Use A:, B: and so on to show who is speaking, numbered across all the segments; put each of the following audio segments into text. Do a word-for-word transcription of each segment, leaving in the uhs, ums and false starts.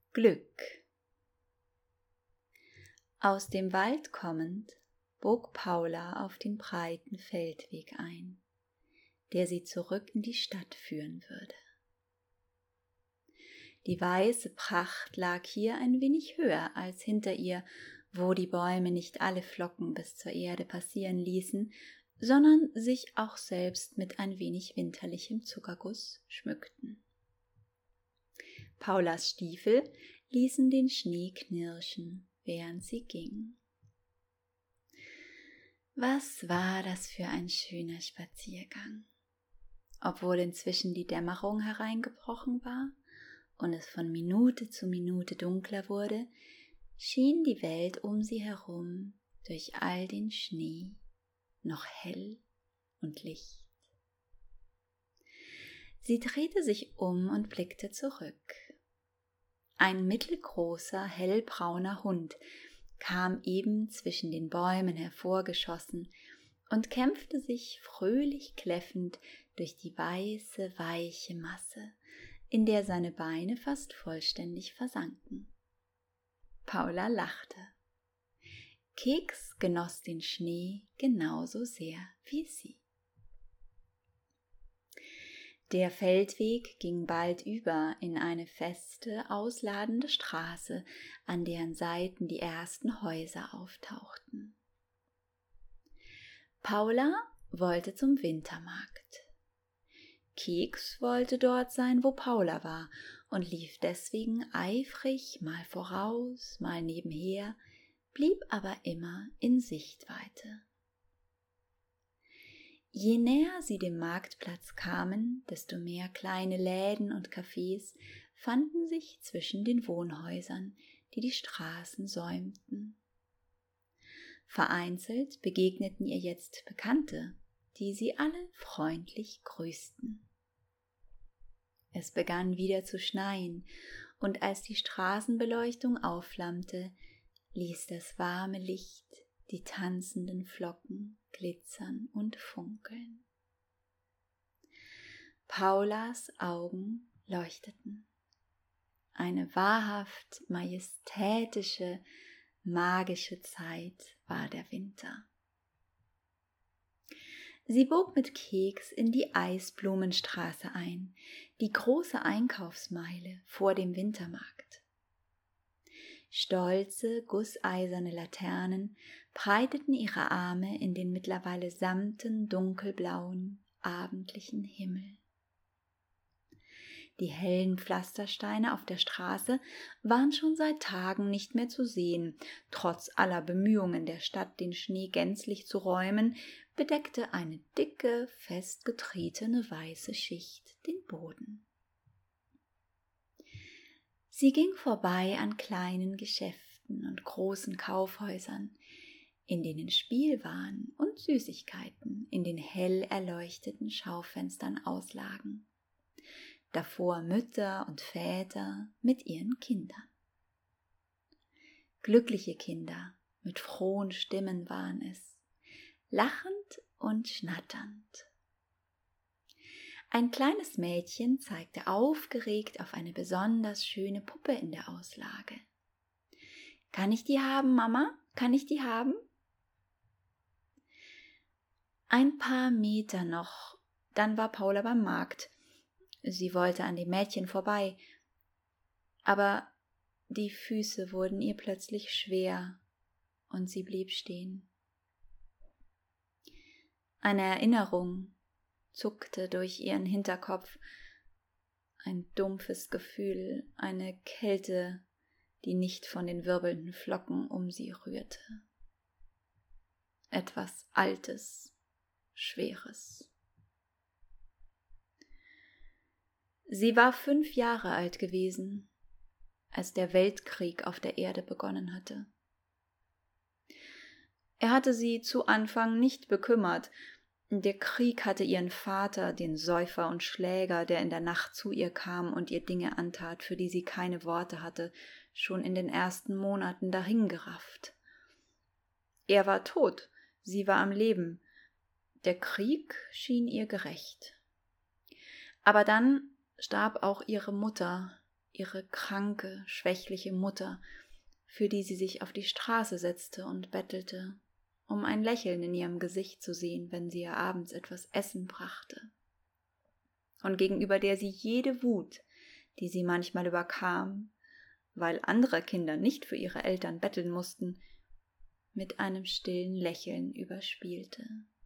A: Glück. Aus dem Wald kommend bog Paula auf den breiten Feldweg ein, der sie zurück in die Stadt führen würde. Die weiße Pracht lag hier ein wenig höher als hinter ihr, wo die Bäume nicht alle Flocken bis zur Erde passieren ließen, sondern sich auch selbst mit ein wenig winterlichem Zuckerguss schmückten. Paulas Stiefel ließen den Schnee knirschen, während sie ging. Was war das für ein schöner Spaziergang? Obwohl inzwischen die Dämmerung hereingebrochen war und es von Minute zu Minute dunkler wurde, schien die Welt um sie herum durch all den Schnee noch hell und licht. Sie drehte sich um und blickte zurück. Ein mittelgroßer, hellbrauner Hund kam eben zwischen den Bäumen hervorgeschossen und kämpfte sich fröhlich kläffend durch die weiße, weiche Masse, in der seine Beine fast vollständig versanken. Paula lachte. Keks genoss den Schnee genauso sehr wie sie. Der Feldweg ging bald über in eine feste, ausladende Straße, an deren Seiten die ersten Häuser auftauchten. Paula wollte zum Wintermarkt. Keks wollte dort sein, wo Paula war, und lief deswegen eifrig mal voraus, mal nebenher, blieb aber immer in Sichtweite. Je näher sie dem Marktplatz kamen, desto mehr kleine Läden und Cafés fanden sich zwischen den Wohnhäusern, die die Straßen säumten. Vereinzelt begegneten ihr jetzt Bekannte, die sie alle freundlich grüßten. Es begann wieder zu schneien, und als die Straßenbeleuchtung aufflammte, ließ das warme Licht die tanzenden Flocken glitzern und funkeln. Paulas Augen leuchteten. Eine wahrhaft majestätische, magische Zeit war der Winter. Sie bog mit Keks in die Eisblumenstraße ein, die große Einkaufsmeile vor dem Wintermarkt. Stolze, gusseiserne Laternen breiteten ihre Arme in den mittlerweile samten, dunkelblauen, abendlichen Himmel. Die hellen Pflastersteine auf der Straße waren schon seit Tagen nicht mehr zu sehen. Trotz aller Bemühungen der Stadt, den Schnee gänzlich zu räumen, bedeckte eine dicke, festgetretene weiße Schicht den Boden. Sie ging vorbei an kleinen Geschäften und großen Kaufhäusern, in denen Spielwaren und Süßigkeiten in den hell erleuchteten Schaufenstern auslagen. Davor Mütter und Väter mit ihren Kindern. Glückliche Kinder mit frohen Stimmen waren es, lachend und schnatternd. Ein kleines Mädchen zeigte aufgeregt auf eine besonders schöne Puppe in der Auslage. »Kann ich die haben, Mama? Kann ich die haben?« Ein paar Meter noch, dann war Paula beim Markt. Sie wollte an dem Mädchen vorbei, aber die Füße wurden ihr plötzlich schwer und sie blieb stehen. Eine Erinnerung zuckte durch ihren Hinterkopf, ein dumpfes Gefühl, eine Kälte, die nicht von den wirbelnden Flocken um sie rührte. Etwas Altes, Schweres. Sie war fünf Jahre alt gewesen, als der Weltkrieg auf der Erde begonnen hatte. Er hatte sie zu Anfang nicht bekümmert. Der Krieg hatte ihren Vater, den Säufer und Schläger, der in der Nacht zu ihr kam und ihr Dinge antat, für die sie keine Worte hatte, schon in den ersten Monaten dahingerafft. Er war tot, sie war am Leben. Der Krieg schien ihr gerecht. Aber dann starb auch ihre Mutter, ihre kranke, schwächliche Mutter, für die sie sich auf die Straße setzte und bettelte, um ein Lächeln in ihrem Gesicht zu sehen, wenn sie ihr abends etwas Essen brachte, und gegenüber der sie jede Wut, die sie manchmal überkam, weil andere Kinder nicht für ihre Eltern betteln mussten, mit einem stillen Lächeln überspielte.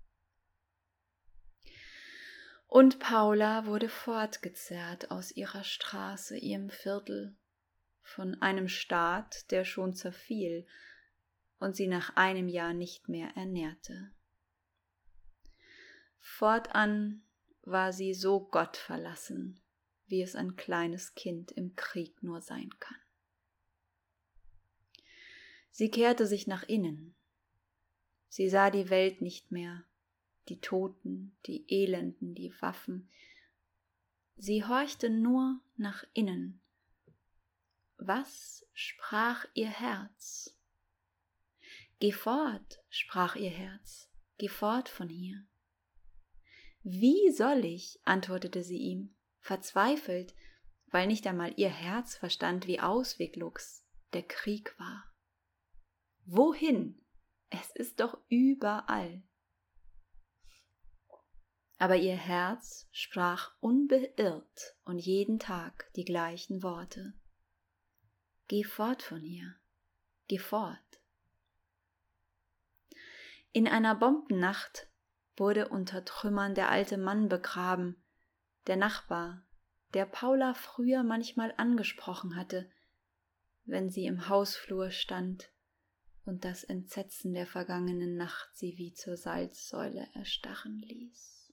A: Und Paula wurde fortgezerrt aus ihrer Straße, ihrem Viertel, von einem Staat, der schon zerfiel und sie nach einem Jahr nicht mehr ernährte. Fortan war sie so gottverlassen, wie es ein kleines Kind im Krieg nur sein kann. Sie kehrte sich nach innen. Sie sah die Welt nicht mehr, die Toten, die Elenden, die Waffen. Sie horchte nur nach innen. Was sprach ihr Herz? Geh fort, sprach ihr Herz, geh fort von hier. Wie soll ich, antwortete sie ihm, verzweifelt, weil nicht einmal ihr Herz verstand, wie ausweglos der Krieg war. Wohin? Es ist doch überall. Aber ihr Herz sprach unbeirrt und jeden Tag die gleichen Worte. Geh fort von hier, geh fort. In einer Bombennacht wurde unter Trümmern der alte Mann begraben, der Nachbar, der Paula früher manchmal angesprochen hatte, wenn sie im Hausflur stand und das Entsetzen der vergangenen Nacht sie wie zur Salzsäule erstarren ließ.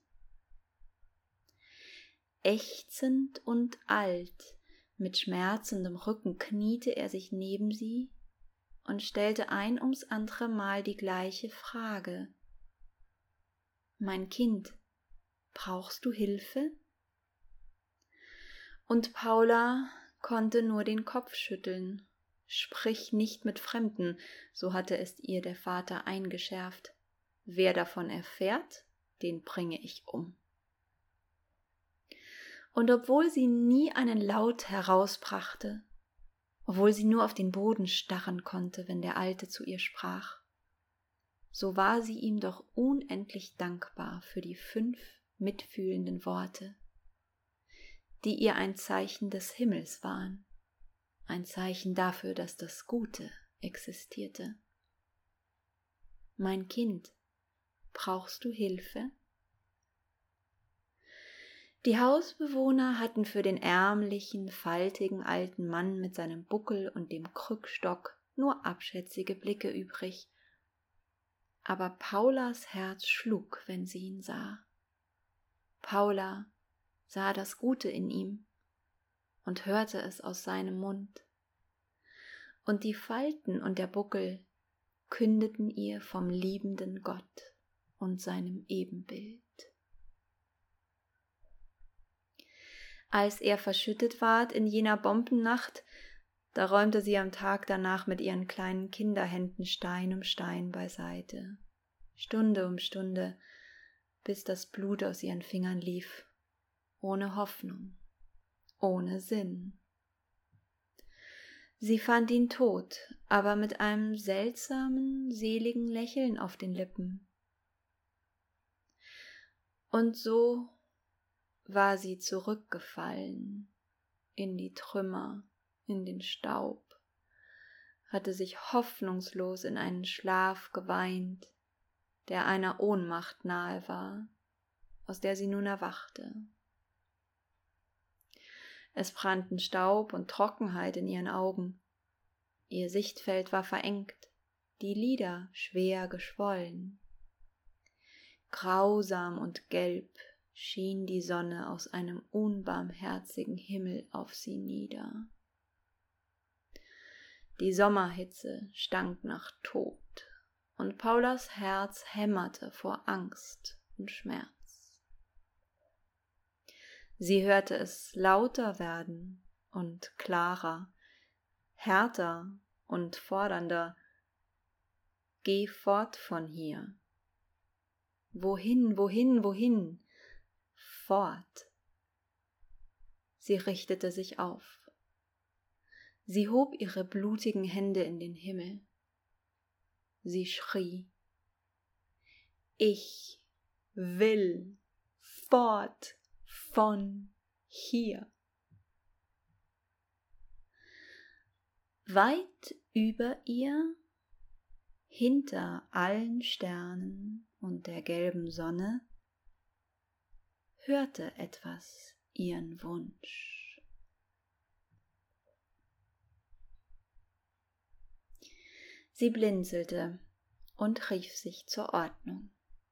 A: Ächzend und alt, mit schmerzendem Rücken kniete er sich neben sie und stellte ein ums andere Mal die gleiche Frage. Mein Kind, brauchst du Hilfe? Und Paula konnte nur den Kopf schütteln. Sprich nicht mit Fremden, so hatte es ihr der Vater eingeschärft. Wer davon erfährt, den bringe ich um. Und obwohl sie nie einen Laut herausbrachte, obwohl sie nur auf den Boden starren konnte, wenn der Alte zu ihr sprach, so war sie ihm doch unendlich dankbar für die fünf mitfühlenden Worte, die ihr ein Zeichen des Himmels waren, ein Zeichen dafür, dass das Gute existierte. Mein Kind, brauchst du Hilfe? Die Hausbewohner hatten für den ärmlichen, faltigen alten Mann mit seinem Buckel und dem Krückstock nur abschätzige Blicke übrig. Aber Paulas Herz schlug, wenn sie ihn sah. Paula sah das Gute in ihm und hörte es aus seinem Mund. Und die Falten und der Buckel kündeten ihr vom liebenden Gott und seinem Ebenbild. Als er verschüttet ward in jener Bombennacht, da räumte sie am Tag danach mit ihren kleinen Kinderhänden Stein um Stein beiseite, Stunde um Stunde, bis das Blut aus ihren Fingern lief, ohne Hoffnung, ohne Sinn. Sie fand ihn tot, aber mit einem seltsamen, seligen Lächeln auf den Lippen. Und so war sie zurückgefallen in die Trümmer, in den Staub, hatte sich hoffnungslos in einen Schlaf geweint, der einer Ohnmacht nahe war, aus der sie nun erwachte. Es brannten Staub und Trockenheit in ihren Augen, ihr Sichtfeld war verengt, die Lider schwer geschwollen. Grausam und gelb schien die Sonne aus einem unbarmherzigen Himmel auf sie nieder. Die Sommerhitze stank nach Tod, und Paulas Herz hämmerte vor Angst und Schmerz. Sie hörte es lauter werden und klarer, härter und fordernder. Geh fort von hier. Wohin, wohin, wohin? Fort. Sie richtete sich auf. Sie hob ihre blutigen Hände in den Himmel. Sie schrie: Ich will fort von hier. Weit über ihr, hinter allen Sternen und der gelben Sonne, hörte etwas ihren Wunsch. Sie blinzelte und rief sich zur Ordnung.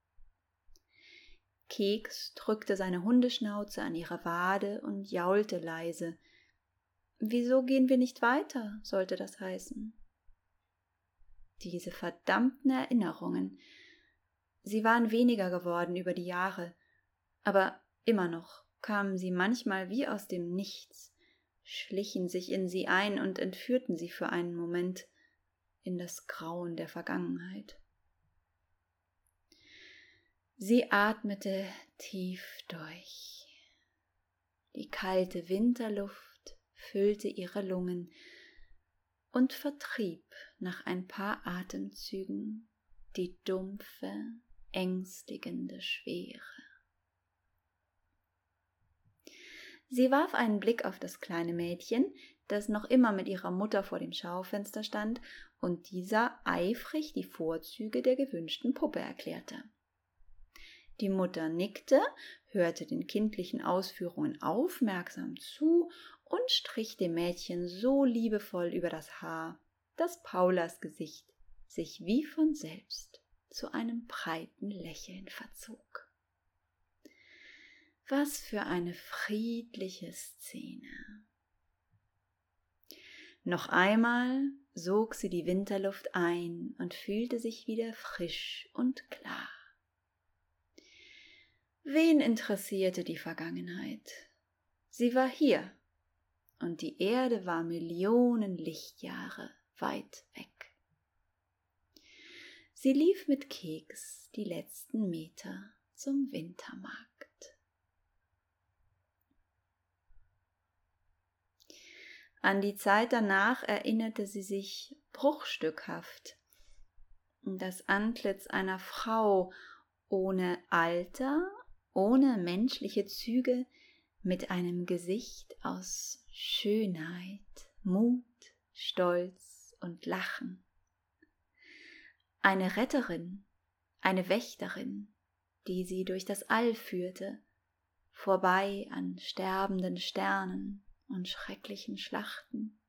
A: Keks drückte seine Hundeschnauze an ihre Wade und jaulte leise. Wieso gehen wir nicht weiter, sollte das heißen. Diese verdammten Erinnerungen, sie waren weniger geworden über die Jahre, aber immer noch kamen sie manchmal wie aus dem Nichts, schlichen sich in sie ein und entführten sie für einen Moment in das Grauen der Vergangenheit. Sie atmete tief durch. Die kalte Winterluft füllte ihre Lungen und vertrieb nach ein paar Atemzügen die dumpfe, ängstigende Schwere. Sie warf einen Blick auf das kleine Mädchen, das noch immer mit ihrer Mutter vor dem Schaufenster stand und dieser eifrig die Vorzüge der gewünschten Puppe erklärte. Die Mutter nickte, hörte den kindlichen Ausführungen aufmerksam zu und strich dem Mädchen so liebevoll über das Haar, dass Paulas Gesicht sich wie von selbst zu einem breiten Lächeln verzog. Was für eine friedliche Szene. Noch einmal sog sie die Winterluft ein und fühlte sich wieder frisch und klar. Wen interessierte die Vergangenheit? Sie war hier, und die Erde war Millionen Lichtjahre weit weg. Sie lief mit Keks die letzten Meter zum Wintermarkt. An die Zeit danach erinnerte sie sich bruchstückhaft. Das Antlitz einer Frau ohne Alter, ohne menschliche Züge, mit einem Gesicht aus Schönheit, Mut, Stolz und Lachen. Eine Retterin, eine Wächterin, die sie durch das All führte, vorbei an sterbenden Sternen und schrecklichen Schlachten.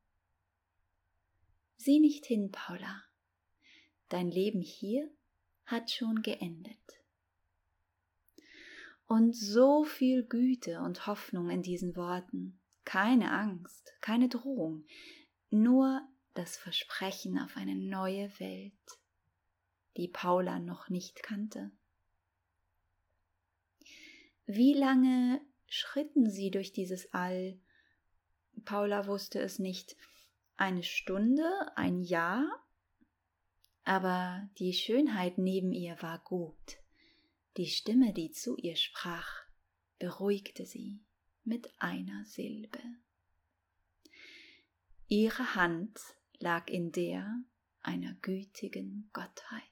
A: Sieh nicht hin, Paula, dein Leben hier hat schon geendet. Und so viel Güte und Hoffnung in diesen Worten, keine Angst, keine Drohung, nur das Versprechen auf eine neue Welt, die Paula noch nicht kannte. Wie lange schritten sie durch dieses All? Paula wusste es nicht. Eine Stunde, ein Jahr? Aber die Schönheit neben ihr war gut. Die Stimme, die zu ihr sprach, beruhigte sie mit einer Silbe. Ihre Hand lag in der einer gütigen Gottheit.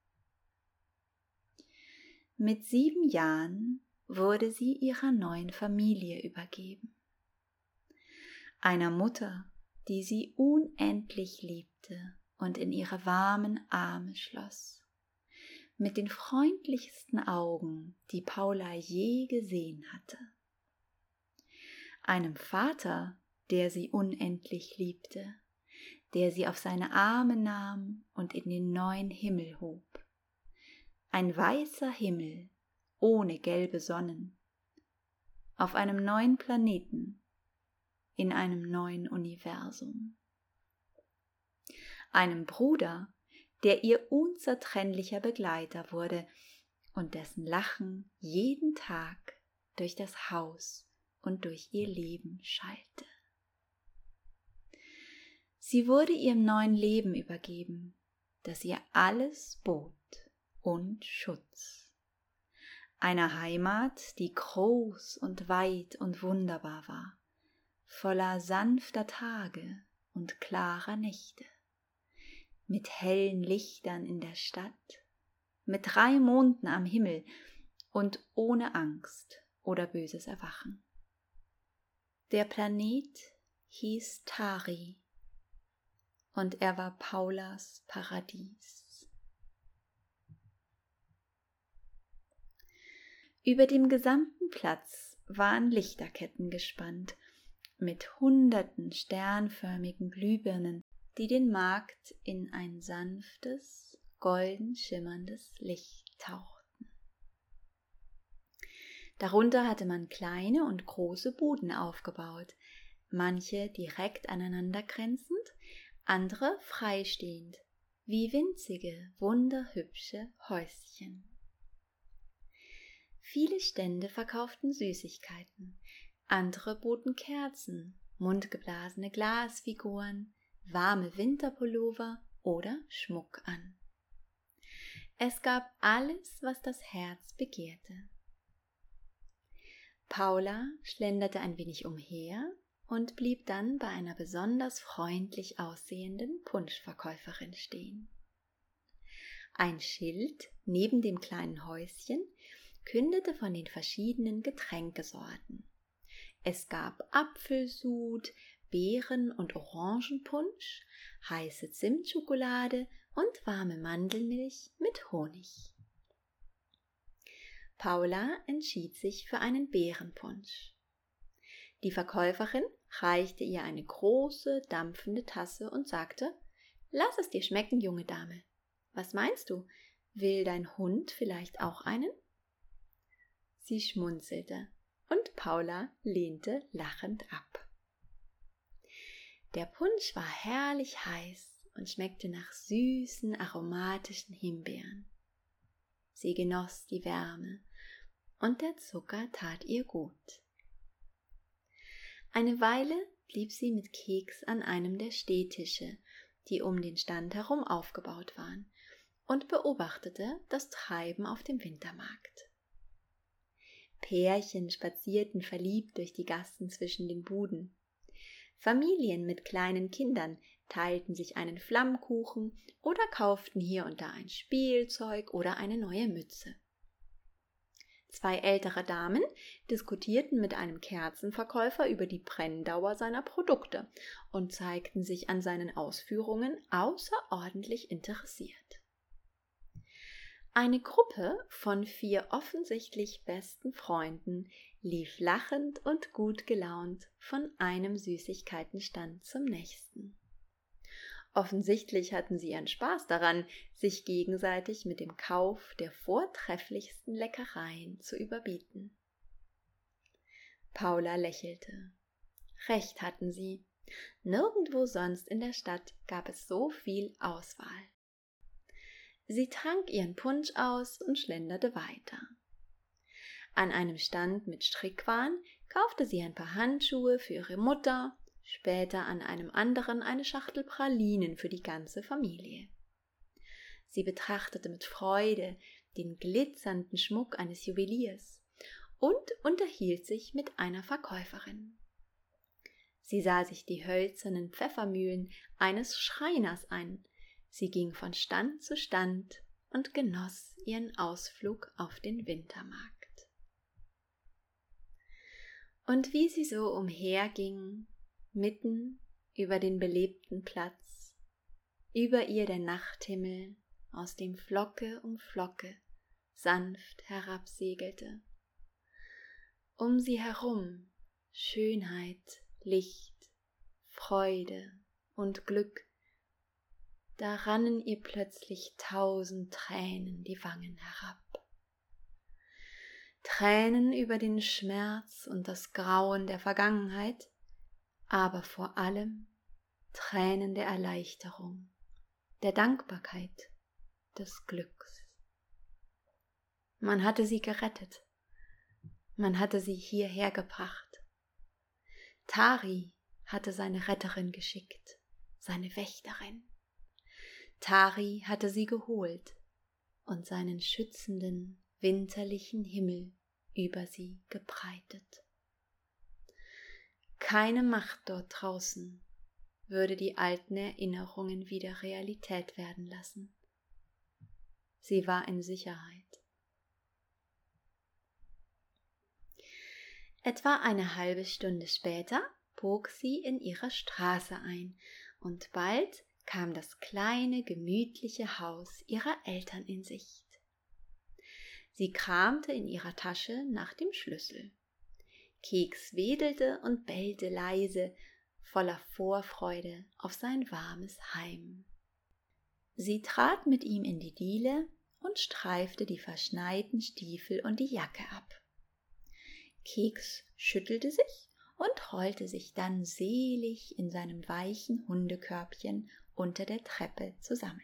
A: Mit sieben Jahren wurde sie ihrer neuen Familie übergeben. Einer Mutter, die sie unendlich liebte und in ihre warmen Arme schloss, mit den freundlichsten Augen, die Paula je gesehen hatte. Einem Vater, der sie unendlich liebte, der sie auf seine Arme nahm und in den neuen Himmel hob. Ein weißer Himmel ohne gelbe Sonnen, auf einem neuen Planeten, in einem neuen Universum. Einem Bruder, der ihr unzertrennlicher Begleiter wurde und dessen Lachen jeden Tag durch das Haus und durch ihr Leben schallte. Sie wurde ihrem neuen Leben übergeben, das ihr alles bot und Schutz. Einer Heimat, die groß und weit und wunderbar war, voller sanfter Tage und klarer Nächte, mit hellen Lichtern in der Stadt, mit drei Monden am Himmel und ohne Angst oder böses Erwachen. Der Planet hieß Tari und er war Paulas Paradies. Über dem gesamten Platz waren Lichterketten gespannt, mit hunderten sternförmigen Glühbirnen, die den Markt in ein sanftes, golden schimmerndes Licht tauchten. Darunter hatte man kleine und große Buden aufgebaut, manche direkt aneinander grenzend, andere freistehend, wie winzige, wunderhübsche Häuschen. Viele Stände verkauften Süßigkeiten, andere boten Kerzen, mundgeblasene Glasfiguren, warme Winterpullover oder Schmuck an. Es gab alles, was das Herz begehrte. Paula schlenderte ein wenig umher und blieb dann bei einer besonders freundlich aussehenden Punschverkäuferin stehen. Ein Schild neben dem kleinen Häuschen kündete von den verschiedenen Getränkesorten. Es gab Apfelsud, Beeren- und Orangenpunsch, heiße Zimtschokolade und warme Mandelmilch mit Honig. Paula entschied sich für einen Beerenpunsch. Die Verkäuferin reichte ihr eine große, dampfende Tasse und sagte: »Lass es dir schmecken, junge Dame. Was meinst du? Will dein Hund vielleicht auch einen?« Sie schmunzelte und Paula lehnte lachend ab. Der Punsch war herrlich heiß und schmeckte nach süßen, aromatischen Himbeeren. Sie genoss die Wärme und der Zucker tat ihr gut. Eine Weile blieb sie mit Keks an einem der Stehtische, die um den Stand herum aufgebaut waren, und beobachtete das Treiben auf dem Wintermarkt. Pärchen spazierten verliebt durch die Gassen zwischen den Buden. Familien mit kleinen Kindern teilten sich einen Flammkuchen oder kauften hier und da ein Spielzeug oder eine neue Mütze. Zwei ältere Damen diskutierten mit einem Kerzenverkäufer über die Brenndauer seiner Produkte und zeigten sich an seinen Ausführungen außerordentlich interessiert. Eine Gruppe von vier offensichtlich besten Freunden lief lachend und gut gelaunt von einem Süßigkeitenstand zum nächsten. Offensichtlich hatten sie ihren Spaß daran, sich gegenseitig mit dem Kauf der vortrefflichsten Leckereien zu überbieten. Paula lächelte. Recht hatten sie. Nirgendwo sonst in der Stadt gab es so viel Auswahl. Sie trank ihren Punsch aus und schlenderte weiter. An einem Stand mit Strickwaren kaufte sie ein paar Handschuhe für ihre Mutter, später an einem anderen eine Schachtel Pralinen für die ganze Familie. Sie betrachtete mit Freude den glitzernden Schmuck eines Juweliers und unterhielt sich mit einer Verkäuferin. Sie sah sich die hölzernen Pfeffermühlen eines Schreiners an. Sie ging von Stand zu Stand und genoss ihren Ausflug auf den Wintermarkt. Und wie sie so umherging, mitten über den belebten Platz, über ihr der Nachthimmel, aus dem Flocke um Flocke sanft herabsegelte. Um sie herum Schönheit, Licht, Freude und Glück. Da rannen ihr plötzlich tausend Tränen die Wangen herab. Tränen über den Schmerz und das Grauen der Vergangenheit, aber vor allem Tränen der Erleichterung, der Dankbarkeit, des Glücks. Man hatte sie gerettet, man hatte sie hierher gebracht. Tari hatte seine Retterin geschickt, seine Wächterin. Tari hatte sie geholt und seinen schützenden, winterlichen Himmel über sie gebreitet. Keine Macht dort draußen würde die alten Erinnerungen wieder Realität werden lassen. Sie war in Sicherheit. Etwa eine halbe Stunde später bog sie in ihre Straße ein und bald kam das kleine, gemütliche Haus ihrer Eltern in Sicht. Sie kramte in ihrer Tasche nach dem Schlüssel. Keks wedelte und bellte leise, voller Vorfreude auf sein warmes Heim. Sie trat mit ihm in die Diele und streifte die verschneiten Stiefel und die Jacke ab. Keks schüttelte sich und rollte sich dann selig in seinem weichen Hundekörbchen unter der Treppe zusammen.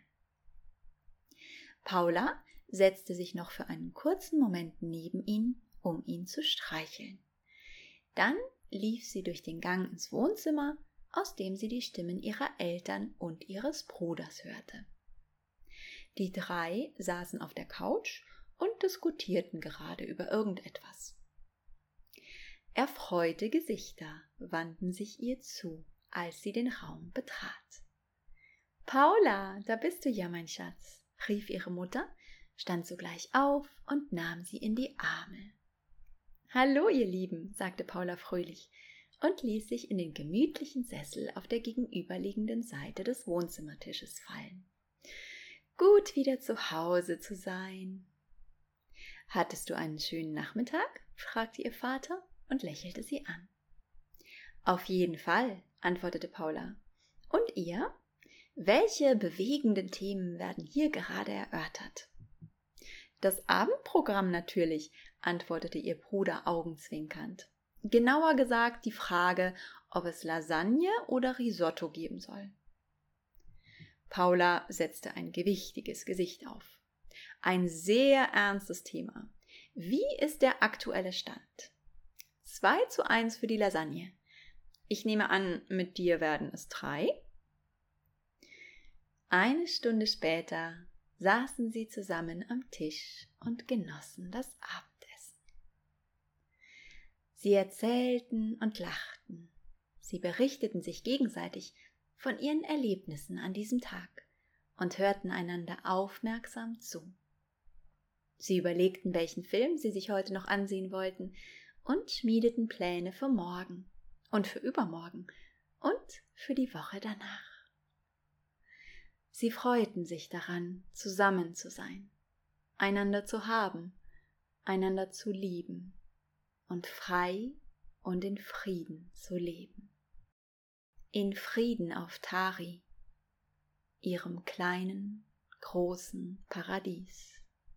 A: Paula setzte sich noch für einen kurzen Moment neben ihn, um ihn zu streicheln. Dann lief sie durch den Gang ins Wohnzimmer, aus dem sie die Stimmen ihrer Eltern und ihres Bruders hörte. Die drei saßen auf der Couch und diskutierten gerade über irgendetwas. Erfreute Gesichter wandten sich ihr zu, als sie den Raum betrat. »Paula, da bist du ja, mein Schatz«, rief ihre Mutter, stand sogleich auf und nahm sie in die Arme. »Hallo, ihr Lieben«, sagte Paula fröhlich und ließ sich in den gemütlichen Sessel auf der gegenüberliegenden Seite des Wohnzimmertisches fallen. »Gut, wieder zu Hause zu sein.« »Hattest du einen schönen Nachmittag?«, fragte ihr Vater und lächelte sie an. »Auf jeden Fall«, antwortete Paula. »Und ihr? Welche bewegenden Themen werden hier gerade erörtert?« »Das Abendprogramm natürlich«, antwortete ihr Bruder augenzwinkernd. »Genauer gesagt die Frage, ob es Lasagne oder Risotto geben soll.« Paula setzte ein gewichtiges Gesicht auf. »Ein sehr ernstes Thema. Wie ist der aktuelle Stand?« Zwei zu eins für die Lasagne. Ich nehme an, mit dir werden es drei. Eine Stunde später saßen sie zusammen am Tisch und genossen das Abendessen. Sie erzählten und lachten. Sie berichteten sich gegenseitig von ihren Erlebnissen an diesem Tag und hörten einander aufmerksam zu. Sie überlegten, welchen Film sie sich heute noch ansehen wollten, und schmiedeten Pläne für morgen und für übermorgen und für die Woche danach. Sie freuten sich daran, zusammen zu sein, einander zu haben, einander zu lieben und frei und in Frieden zu leben. In Frieden auf Tari, ihrem kleinen, großen Paradies.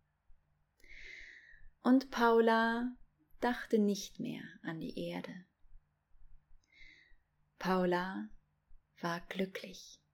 A: Und Paula dachte nicht mehr an die Erde. Paula war glücklich.